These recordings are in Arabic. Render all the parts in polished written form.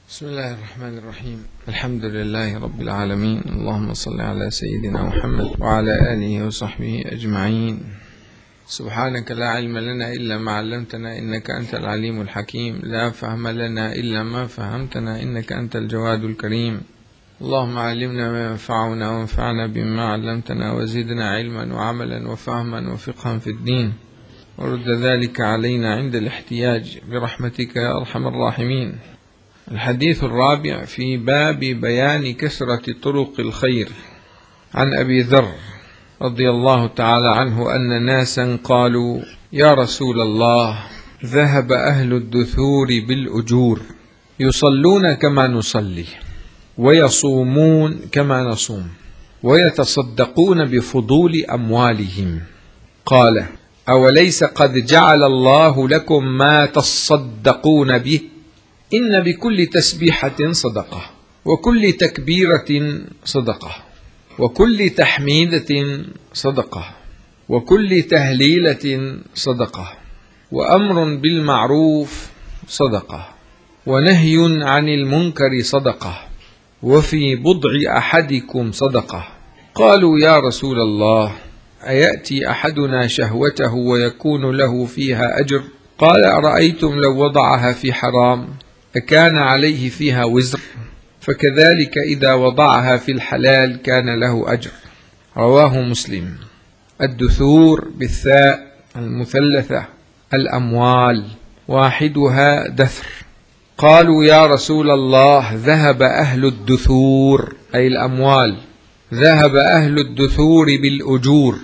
بسم الله الرحمن الرحيم. الحمد لله رب العالمين، اللهم صل على سيدنا محمد وعلى آله وصحبه أجمعين. سبحانك لا علم لنا إلا ما علمتنا إنك أنت العليم الحكيم، لا فهم لنا إلا ما فهمتنا إنك أنت الجواد الكريم. اللهم علمنا ما ينفعنا وانفعنا بما علمتنا وزدنا علما وعملا وفهما وفقها في الدين، ورد ذلك علينا عند الاحتياج برحمتك يا أرحم الراحمين. الحديث الرابع في باب بيان كثرة طرق الخير. عن أبي ذر رضي الله تعالى عنه أن ناسا قالوا: يا رسول الله، ذهب أهل الدثور بالأجور، يصلون كما نصلي، ويصومون كما نصوم، ويتصدقون بفضول أموالهم. قال: أوليس قد جعل الله لكم ما تصدقون به؟ إن بكل تسبيحة صدقة، وكل تكبيرة صدقة، وكل تحميدة صدقة، وكل تهليلة صدقة، وأمر بالمعروف صدقة، ونهي عن المنكر صدقة، وفي بضع أحدكم صدقة. قالوا: يا رسول الله، أيأتي أحدنا شهوته ويكون له فيها أجر؟ قال: أرأيتم لو وضعها في حرام أكان عليه فيها وزر؟ فكذلك إذا وضعها في الحلال كان له أجر. رواه مسلم. الدثور بالثاء المثلثة الأموال، واحدها دثر. قالوا: يا رسول الله، ذهب أهل الدثور أي الأموال، ذهب أهل الدثور بالأجور،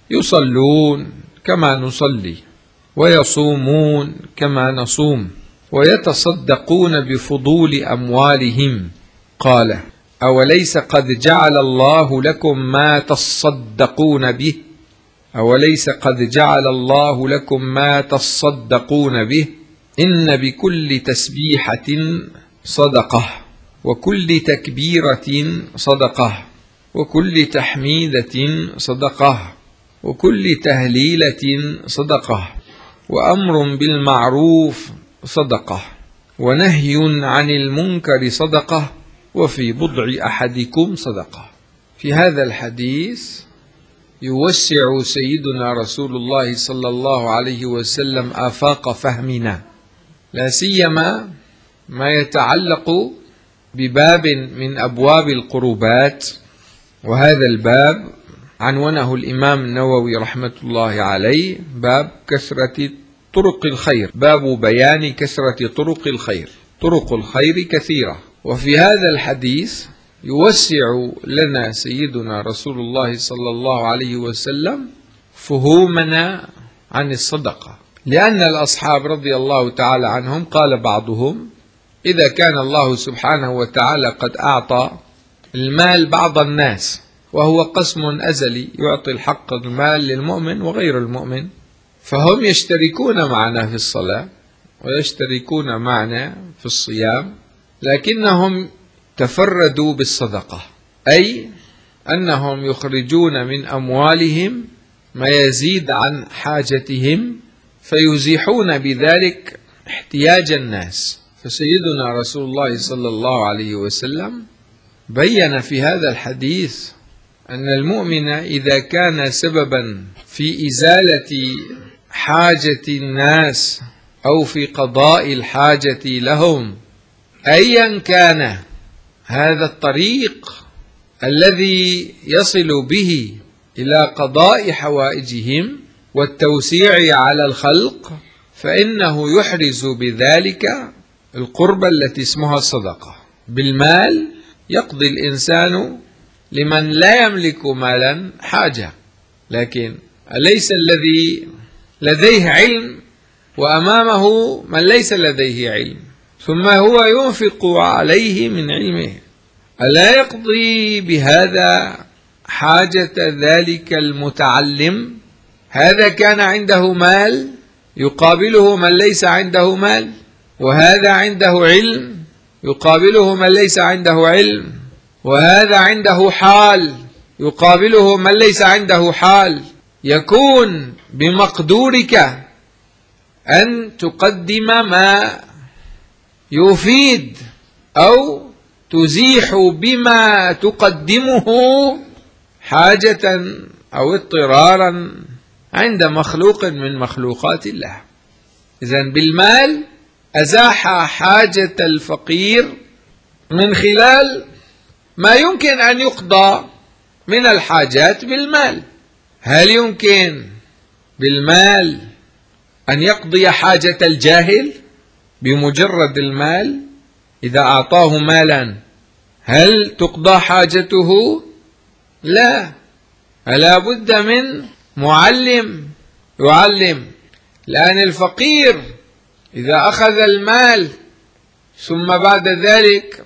يصلون كما نصلي، ويصومون كما نصوم، ويتصدقون بفضول أموالهم. قال: أوليس قد جعل الله لكم ما تصدقون به؟ أوليس قد جعل الله لكم ما تصدقون به؟ إن بكل تسبيحة صدقة، وكل تكبيرة صدقة، وكل تحميدة صدقة، وكل تهليلة صدقة، وأمر بالمعروف صدقة، ونهي عن المنكر صدقة، وفي بضع أحدكم صدقة. في هذا الحديث يوسع سيدنا رسول الله صلى الله عليه وسلم آفاق فهمنا، لا سيما ما يتعلق بباب من أبواب القربات. وهذا الباب عنونه الإمام النووي رحمة الله عليه باب كثرة طرق الخير، باب بيان كثرة طرق الخير. طرق الخير كثيرة، وفي هذا الحديث يوسع لنا سيدنا رسول الله صلى الله عليه وسلم فهومنا عن الصدقة، لأن الأصحاب رضي الله تعالى عنهم قال بعضهم: إذا كان الله سبحانه وتعالى قد أعطى المال بعض الناس، وهو قسم أزلي يعطي الحق المال للمؤمن وغير المؤمن، فهم يشتركون معنا في الصلاة ويشتركون معنا في الصيام، لكنهم تفردوا بالصدقة، أي أنهم يخرجون من أموالهم ما يزيد عن حاجتهم، فيزيحون بذلك احتياج الناس. فسيدنا رسول الله صلى الله عليه وسلم بيّن في هذا الحديث أن المؤمن إذا كان سببا في إزالة حاجة الناس أو في قضاء الحاجة لهم، أيا كان هذا الطريق الذي يصل به إلى قضاء حوائجهم والتوسيع على الخلق، فإنه يحرز بذلك القربة التي اسمها الصدقة. بالمال يقضي الإنسان لمن لا يملك مالا حاجة، لكن أليس الذي لديه علم وأمامه من ليس لديه علم، ثم هو ينفق عليه من علمه، ألا يقضي بهذا حاجة ذلك المتعلم؟ هذا كان عنده مال يقابله من ليس عنده مال، وهذا عنده علم يقابله من ليس عنده علم، وهذا عنده حال يقابله من ليس عنده حال. يكون بمقدورك أن تقدم ما يفيد أو تزيح بما تقدمه حاجة أو اضطرارا عند مخلوق من مخلوقات الله. إذن بالمال أزاح حاجة الفقير من خلال ما يمكن أن يقضى من الحاجات بالمال. هل يمكن بالمال أن يقضي حاجة الجاهل بمجرد المال؟ إذا أعطاه مالا هل تقضى حاجته؟ لا، فلا بد من معلم يعلم، لأن الفقير إذا أخذ المال ثم بعد ذلك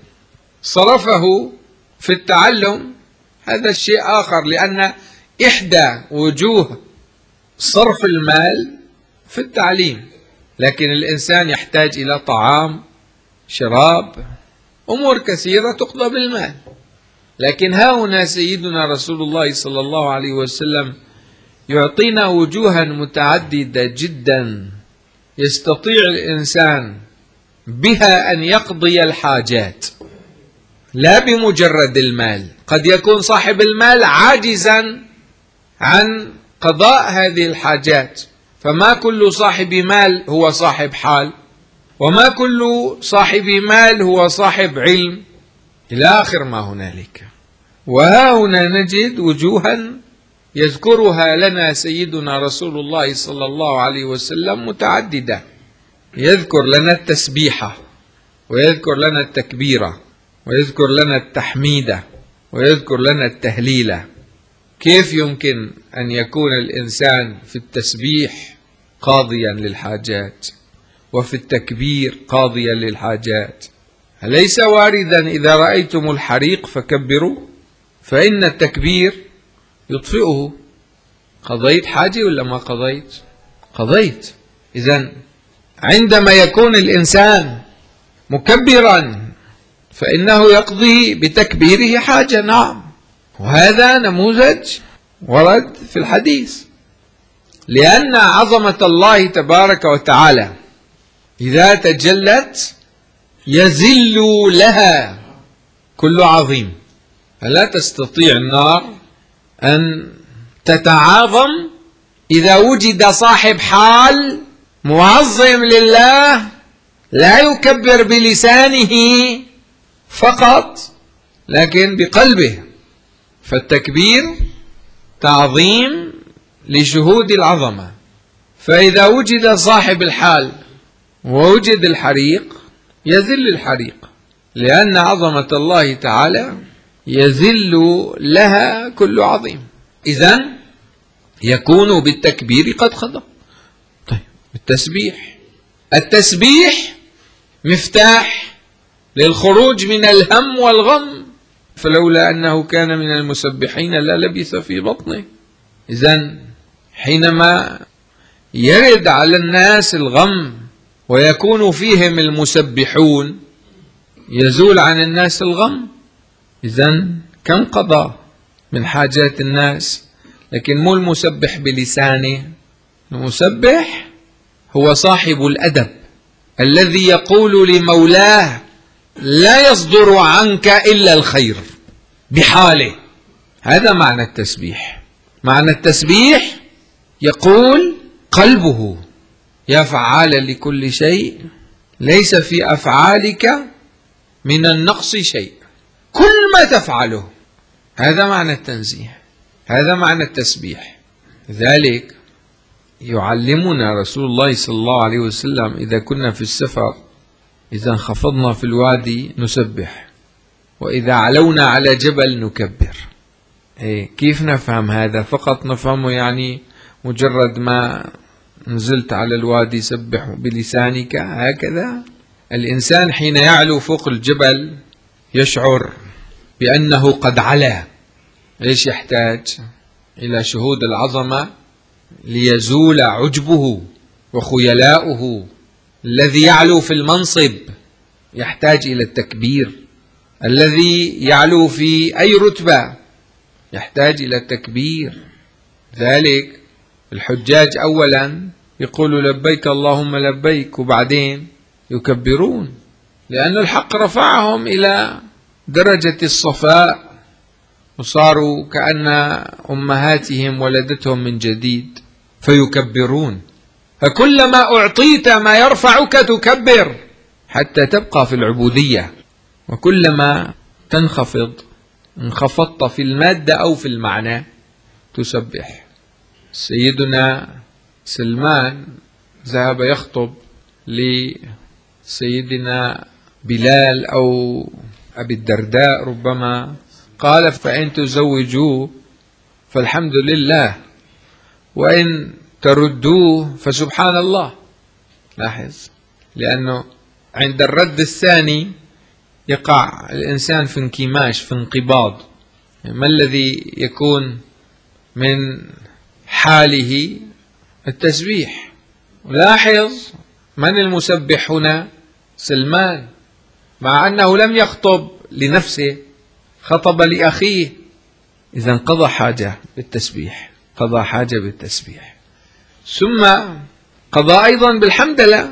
صرفه في التعلم هذا الشيء آخر، لأن إحدى وجوه صرف المال في التعليم. لكن الإنسان يحتاج إلى طعام، شراب، أمور كثيرة تقضى بالمال. لكن ها هنا سيدنا رسول الله صلى الله عليه وسلم يعطينا وجوها متعددة جدا يستطيع الإنسان بها أن يقضي الحاجات لا بمجرد المال. قد يكون صاحب المال عاجزا عن قضاء هذه الحاجات، فما كل صاحب مال هو صاحب حال، وما كل صاحب مال هو صاحب علم، إلى آخر ما هنالك. وها هنا نجد وجوها يذكرها لنا سيدنا رسول الله صلى الله عليه وسلم متعددة. يذكر لنا التسبيحة، ويذكر لنا التكبيرة، ويذكر لنا التحميدة، ويذكر لنا التهليلة. كيف يمكن أن يكون الإنسان في التسبيح قاضيا للحاجات وفي التكبير قاضيا للحاجات؟ أليس واردا إذا رأيتم الحريق فكبروا؟ فإن التكبير يطفئه. قضيت حاجة ولا ما قضيت؟ قضيت. إذن عندما يكون الإنسان مكبرا فإنه يقضي بتكبيره حاجة، نعم، وهذا نموذج ورد في الحديث. لأن عظمة الله تبارك وتعالى إذا تجلت يذل لها كل عظيم، فلا تستطيع النار أن تتعاظم إذا وجد صاحب حال معظم لله لا يكبر بلسانه فقط لكن بقلبه. فالتكبير تعظيم لشهود العظمة. فإذا وجد صاحب الحال ووجد الحريق يذل الحريق، لأن عظمة الله تعالى يذل لها كل عظيم. إذن يكون بالتكبير قد قضى. طيب، التسبيح مفتاح للخروج من الهم والغم، فلولا أنه كان من المسبحين للبث في بطنه. إذن حينما يرد على الناس الغم ويكون فيهم المسبحون يزول عن الناس الغم. إذن كم قضى من حاجات الناس، لكن مو المسبح بلسانه. المسبح هو صاحب الأدب الذي يقول لمولاه لا يصدر عنك إلا الخير بحاله. هذا معنى التسبيح. معنى التسبيح يقول قلبه يا فعال لكل شيء ليس في أفعالك من النقص شيء، كل ما تفعله. هذا معنى التنزيه، هذا معنى التسبيح. لذلك يعلمنا رسول الله صلى الله عليه وسلم إذا كنا في السفر إذا انخفضنا في الوادي نسبح، وإذا علونا على جبل نكبر. كيف نفهم هذا؟ فقط نفهمه يعني مجرد ما نزلت على الوادي سبح بلسانك هكذا؟ الإنسان حين يعلو فوق الجبل يشعر بأنه قد علا. إيش يحتاج؟ إلى شهود العظمة ليزول عجبه وخيلاؤه. الذي يعلو في المنصب يحتاج إلى التكبير، الذي يعلو في أي رتبة يحتاج إلى التكبير. ذلك الحجاج أولا يقولوا لبيك اللهم لبيك، وبعدين يكبرون. لأن الحق رفعهم إلى درجة الصفاء وصاروا كأن أمهاتهم ولدتهم من جديد فيكبرون. فكلما أعطيت ما يرفعك تكبر حتى تبقى في العبودية، وكلما تنخفض انخفضت في المادة أو في المعنى تسبح. سيدنا سلمان ذهب يخطب لسيدنا بلال أو أبي الدرداء ربما، قال: فإن تزوجوه فالحمد لله، وإن تردوه فسبحان الله. لاحظ، لأنه عند الرد الثاني يقع الإنسان في انكماش، في انقباض. ما الذي يكون من حاله؟ التسبيح. ولاحظ من المسبح هنا؟ سلمان، مع أنه لم يخطب لنفسه، خطب لأخيه. إذن قضى حاجة بالتسبيح، قضى حاجة بالتسبيح. ثم قضى أيضا بالحمدلله،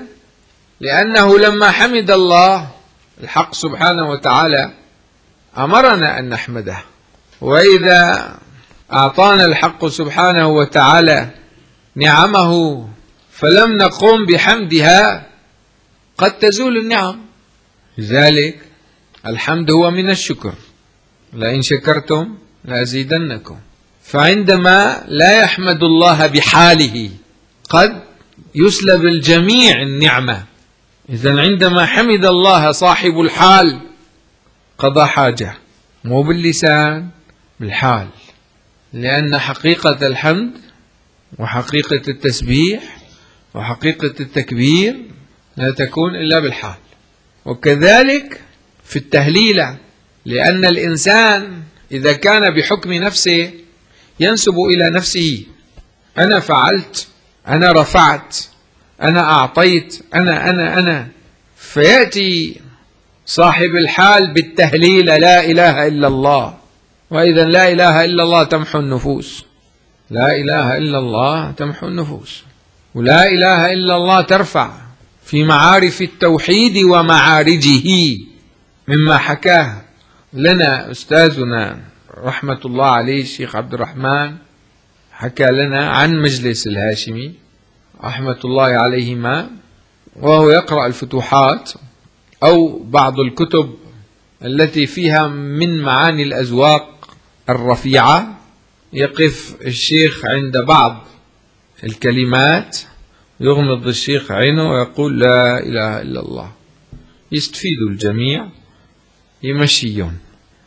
لأنه لما حمد الله الحق سبحانه وتعالى أمرنا أن نحمده. وإذا أعطانا الحق سبحانه وتعالى نعمه فلم نقم بحمدها قد تزول النعم. لذلك الحمد هو من الشكر، لئن شكرتم لأزيدنكم. فعندما لا يحمد الله بحاله قد يسلب الجميع النعمة. إذن عندما حمد الله صاحب الحال قضى حاجة، مو باللسان، بالحال. لأن حقيقة الحمد وحقيقة التسبيح وحقيقة التكبير لا تكون إلا بالحال. وكذلك في التهليلة، لأن الإنسان إذا كان بحكم نفسه ينسب إلى نفسه: أنا فعلت، أنا رفعت، أنا أعطيت، أنا. فيأتي صاحب الحال بالتهليل: لا إله إلا الله. وإذا لا إله إلا الله تمحو النفوس، لا إله إلا الله تمحو النفوس. ولا إله إلا الله ترفع في معارف التوحيد ومعارجه، مما حكاه لنا أستاذنا رحمة الله عليه الشيخ عبد الرحمن، حكى لنا عن مجلس الهاشمي رحمة الله عليهما، وهو يقرأ الفتوحات أو بعض الكتب التي فيها من معاني الأذواق الرفيعة. يقف الشيخ عند بعض الكلمات، يغمض الشيخ عينه ويقول: لا إله إلا الله. يستفيد الجميع، يمشيون.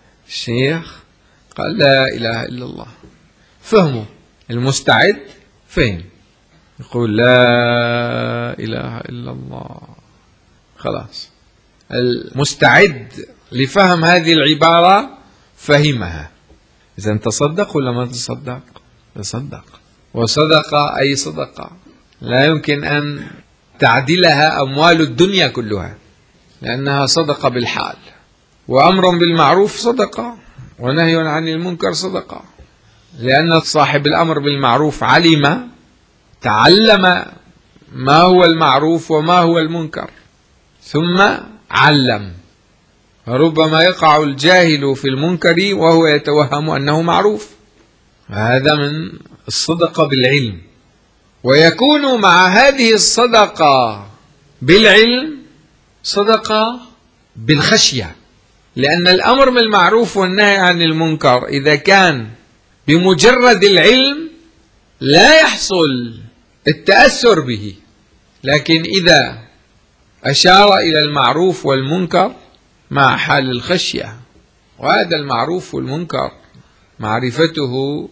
الشيخ قال: لا إله إلا الله. فهموا، المستعد فهم، يقول: لا إله إلا الله. خلاص، المستعد لفهم هذه العبارة فهمها. إذن تصدق ولا ما تصدق؟ تصدق. وصدق أي صدقة لا يمكن أن تعدلها أموال الدنيا كلها، لأنها صدقة بالحال. وأمر بالمعروف صدقة، ونهي عن المنكر صدقة، لأن صاحب الأمر بالمعروف علم، تعلم ما هو المعروف وما هو المنكر، ثم علم. ربما يقع الجاهل في المنكر وهو يتوهم أنه معروف، هذا من الصدقة بالعلم. ويكون مع هذه الصدقة بالعلم صدقة بالخشية، لأن الأمر بالمعروف والنهي عن المنكر إذا كان بمجرد العلم لا يحصل التأثر به، لكن إذا أشار إلى المعروف والمنكر مع حال الخشية، وهذا المعروف والمنكر معرفته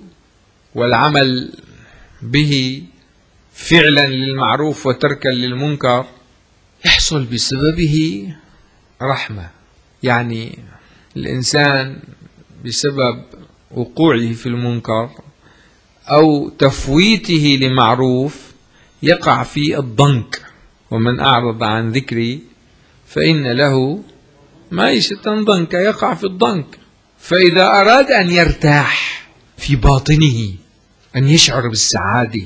والعمل به فعلا للمعروف وتركا للمنكر يحصل بسببه رحمة. يعني الإنسان بسبب وقوعه في المنكر أو تفويته لمعروف يقع في الضنك. ومن أعرض عن ذكري فإن له معيشة ضنكا، يقع في الضنك. فإذا أراد أن يرتاح في باطنه، أن يشعر بالسعادة،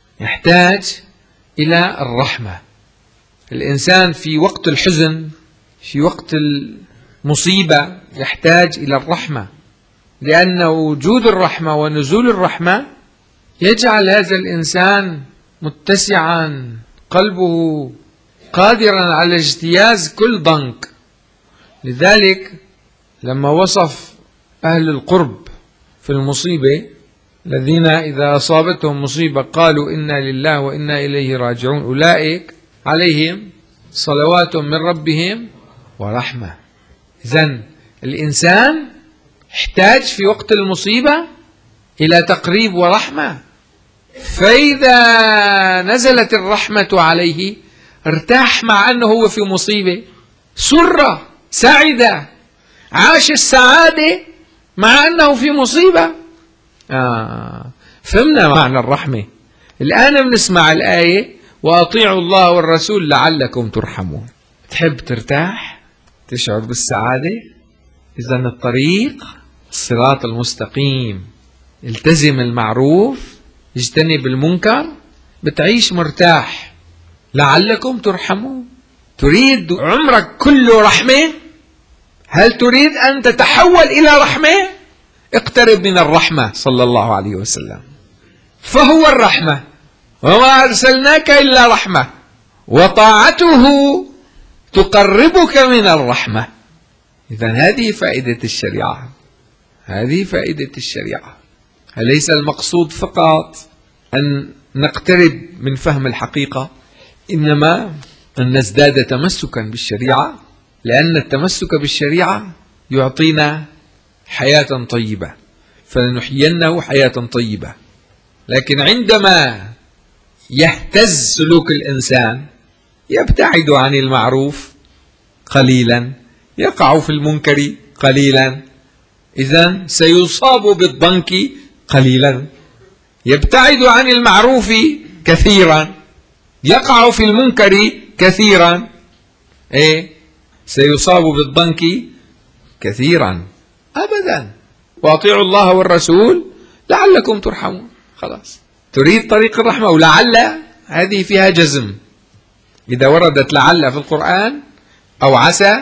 يحتاج إلى الرحمة. الإنسان في وقت الحزن في وقت المصيبة يحتاج إلى الرحمة، لأن وجود الرحمة ونزول الرحمة يجعل هذا الإنسان متسعا، قلبه قادرا على اجتياز كل ضنك. لذلك لما وصف أهل القرب في المصيبة الذين إذا أصابتهم مصيبة قالوا إنا لله وإنا إليه راجعون أولئك عليهم صلوات من ربهم ورحمة. إذن الإنسان احتاج في وقت المصيبة إلى تقريب ورحمة، فإذا نزلت الرحمة عليه ارتاح مع أنه هو في مصيبة، سر سعد، عاش السعادة مع أنه في مصيبة. فهمنا معنى الرحمة. الآن بنسمع الآية وأطيعوا الله والرسول لعلكم ترحمون. تحب ترتاح، تشعر بالسعادة؟ إذن الطريق الصراط المستقيم، التزم المعروف، اجتنب المنكر، بتعيش مرتاح. لعلكم ترحمون. تريد عمرك كله رحمة؟ هل تريد أن تتحول إلى رحمة؟ اقترب من الرحمة صلى الله عليه وسلم، فهو الرحمة، وما أرسلناك إلا رحمة، وطاعته تقربك من الرحمة. إذن هذه فائدة الشريعة، هذه فائدة الشريعة. أليس المقصود فقط أن نقترب من فهم الحقيقة، إنما أن نزداد تمسكا بالشريعة، لأن التمسك بالشريعة يعطينا حياة طيبة، فلنحيينه حياة طيبة. لكن عندما يهتز سلوك الإنسان، يبتعد عن المعروف قليلا، يقع في المنكر قليلا، إذن سيصاب بالضنك قليلا. يبتعد عن المعروف كثيرا، يقع في المنكر كثيرا، سيصاب بالضنك كثيرا. أبدا. وأطيعوا الله والرسول لعلكم ترحمون. خلاص، تريد طريق الرحمة، ولعل هذه فيها جزم. إذا وردت لعل في القرآن أو عسى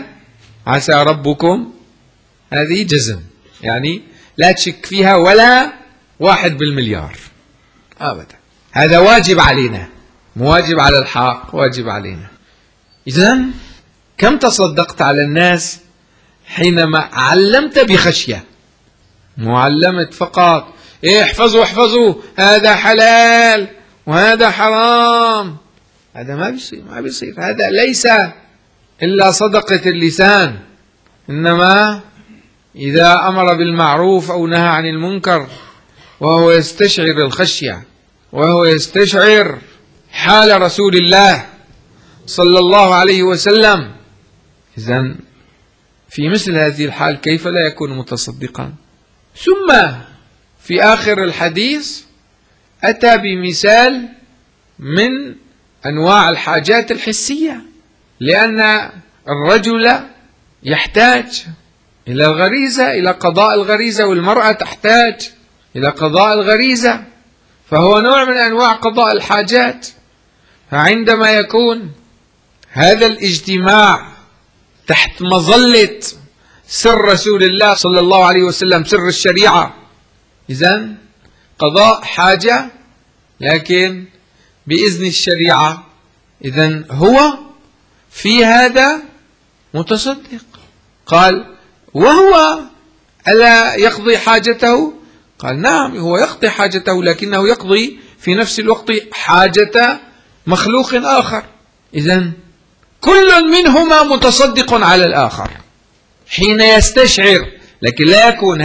ربكم، هذه جزم، يعني لا تشك فيها ولا 1%. أبدا. هذا واجب علينا، مواجب على الحق، واجب علينا. إذن كم تصدقت على الناس حينما علمت بخشية؟ معلمة فقط احفظوا هذا حلال وهذا حرام، هذا ما بيصير. هذا ليس إلا صدقة اللسان، إنما إذا أمر بالمعروف أو نهى عن المنكر وهو يستشعر الخشية، وهو يستشعر حال رسول الله صلى الله عليه وسلم، إذن في مثل هذه الحال كيف لا يكون متصدقا؟ ثم في آخر الحديث أتى بمثال من أنواع الحاجات الحسية، لأن الرجل يحتاج إلى الغريزة، إلى قضاء الغريزة، والمرأة تحتاج إلى قضاء الغريزة، فهو نوع من أنواع قضاء الحاجات. فعندما يكون هذا الاجتماع تحت مظلة سر رسول الله صلى الله عليه وسلم، سر الشريعة، إذن قضاء حاجة لكن بإذن الشريعة، إذن هو في هذا متصدق. قال وهو ألا يقضي حاجته؟ قال نعم، هو يقضي حاجته، لكنه يقضي في نفس الوقت حاجة مخلوق آخر. إذن كل منهما متصدق على الآخر حين يستشعر، لكن لا يكون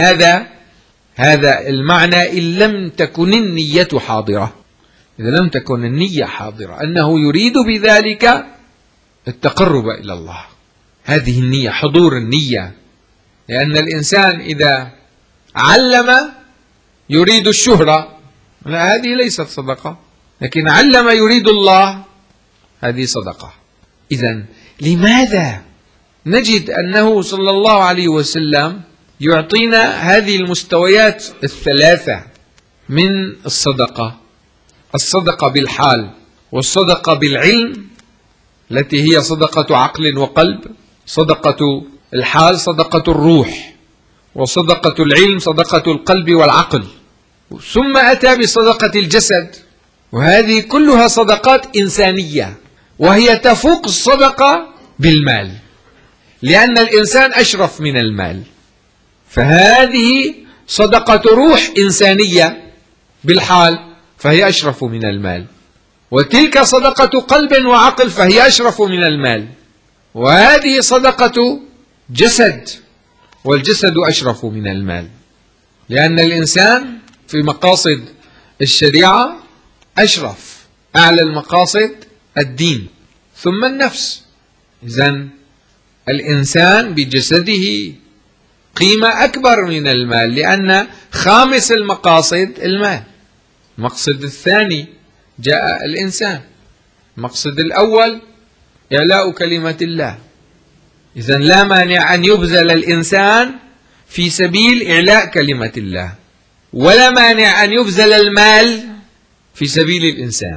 هذا المعنى إن لم تكن النية حاضرة. إذا لم تكن النية حاضرة أنه يريد بذلك التقرب إلى الله، هذه النية، حضور النية. لأن الإنسان إذا علم يريد الشهرة، لا، هذه ليست صدقة، لكن علم يريد الله، هذه صدقة. إذن لماذا نجد أنه صلى الله عليه وسلم يعطينا هذه المستويات الثلاثة من الصدقة؟ الصدقة بالحال، والصدقة بالعلم التي هي صدقة عقل وقلب، صدقة الحال صدقة الروح، وصدقة العلم صدقة القلب والعقل، ثم أتى بصدقة الجسد، وهذه كلها صدقات إنسانية، وهي تفوق الصدقة بالمال، لأن الإنسان أشرف من المال، فهذه صدقة روح إنسانية بالحال فهي أشرف من المال، وتلك صدقة قلب وعقل فهي أشرف من المال، وهذه صدقة جسد والجسد أشرف من المال، لأن الإنسان في مقاصد الشريعة أشرف، أعلى المقاصد الدين ثم النفس. إذن الإنسان بجسده قيمة أكبر من المال، لأن خامس المقاصد المال. المقصد الثاني جاء الإنسان، المقصد الأول إعلاء كلمة الله. إذن لا مانع أن يبذل الإنسان في سبيل إعلاء كلمة الله، ولا مانع أن يبذل المال في سبيل الإنسان.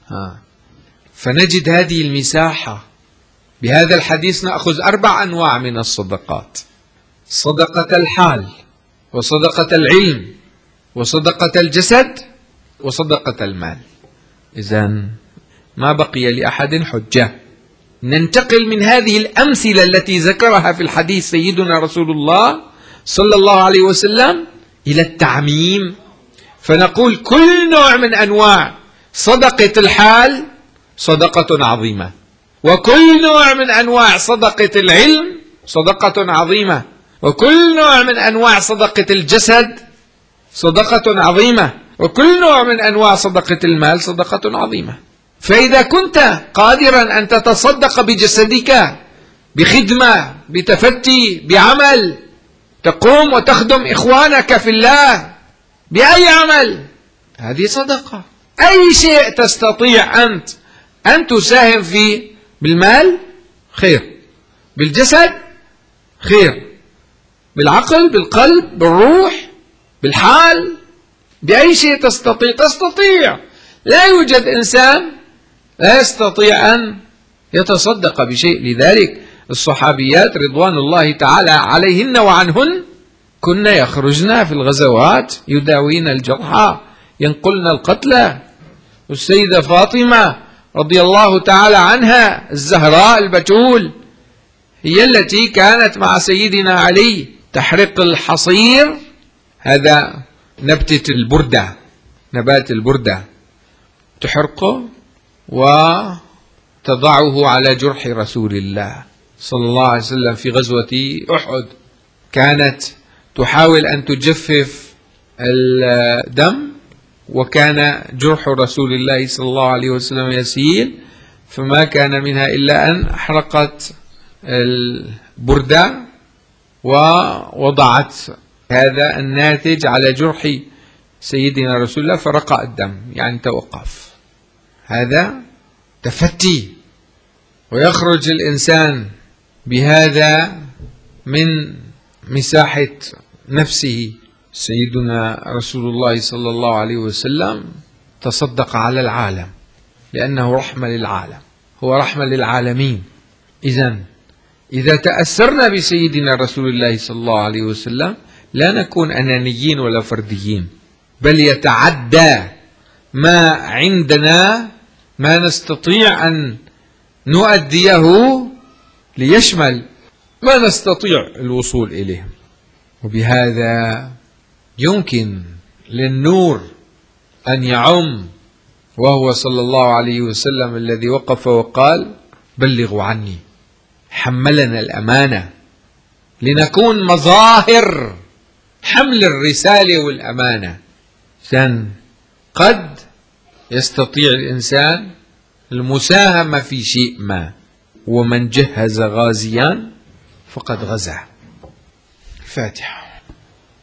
فنجد هذه المساحة. بهذا الحديث نأخذ 4 أنواع من الصدقات: صدقة الحال، وصدقة العلم، وصدقة الجسد، وصدقة المال. إذن ما بقي لأحد حجة. ننتقل من هذه الأمثلة التي ذكرها في الحديث سيدنا رسول الله صلى الله عليه وسلم إلى التعميم، فنقول كل نوع من أنواع صدقة الحال صدقة عظيمة، وكل نوع من أنواع صدقة العلم صدقة عظيمة، وكل نوع من أنواع صدقة الجسد صدقة عظيمة، وكل نوع من أنواع صدقة المال صدقة عظيمة. فإذا كنت قادرا أن تتصدق بجسدك بخدمة، بتفتي، بعمل، تقوم وتخدم إخوانك في الله بأي عمل، هذه صدقة. أي شيء تستطيع أنت أن تساهم فيه بالمال خير، بالجسد خير، بالعقل، بالقلب، بالروح، بالحال، بأي شيء تستطيع. لا يوجد إنسان لا يستطيع أن يتصدق بشيء. لذلك الصحابيات رضوان الله تعالى عليهن وعنهن كن يخرجن في الغزوات يداوين الجرحى، ينقلن القتلى. والسيدة فاطمة رضي الله تعالى عنها الزهراء البتول هي التي كانت مع سيدنا علي تحرق الحصير، هذا نبتة البردة، نبات البردة، تحرقه وتضعه على جرح رسول الله صلى الله عليه وسلم في غزوة أحد. كانت تحاول أن تجفف الدم، وكان جرح رسول الله صلى الله عليه وسلم يسيل، فما كان منها إلا أن أحرقت البردة ووضعت هذا الناتج على جرح سيدنا رسول الله فرقع الدم، يعني توقف. هذا تفتي، ويخرج الإنسان بهذا من مساحة نفسه. سيدنا رسول الله صلى الله عليه وسلم تصدق على العالم لأنه رحمة للعالم، هو رحمة للعالمين. إذا تأثرنا بسيدنا رسول الله صلى الله عليه وسلم لا نكون أنانيين ولا فرديين، بل يتعدى ما عندنا ما نستطيع أن نؤديه ليشمل ما نستطيع الوصول إليه. وبهذا يمكن للنور أن يعم، وهو صلى الله عليه وسلم الذي وقف وقال: بلغوا عني، حملنا الأمانة لنكون مظاهر حمل الرسالة والأمانة. قد يستطيع الإنسان المساهمة في شيء ما، ومن جهز غازيا فقد غزا. الفاتحة.